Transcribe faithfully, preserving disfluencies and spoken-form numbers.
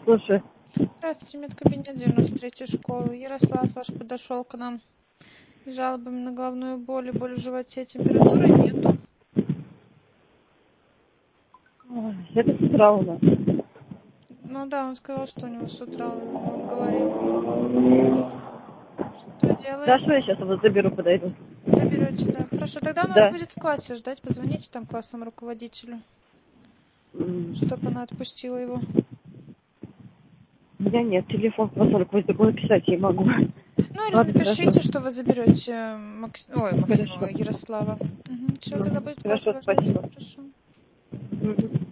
слушаю. Здравствуйте, медкабинет девяносто третьей школы. Ярослав ваш подошел к нам с жалобами на головную боль и боль в животе. Температуры нету. Ой, это с утра у нас. Ну да, он сказал, что у него с утра, он вам говорил. Что делаем? Хорошо, я сейчас его заберу, подойду. Заберете, да. Хорошо, тогда он Да. вас будет в классе ждать. Позвоните там классному руководителю, М, чтобы она отпустила его. У меня нет телефона, поскольку я такое написать не могу. Ну или Ладно, напишите, хорошо. что вы заберете Макс... Ой, Максима, Хорошо. Ярослава. Угу. Все, тогда Ну, будет в классе хорошо, вас ждать. спасибо. Хорошо. Мгм.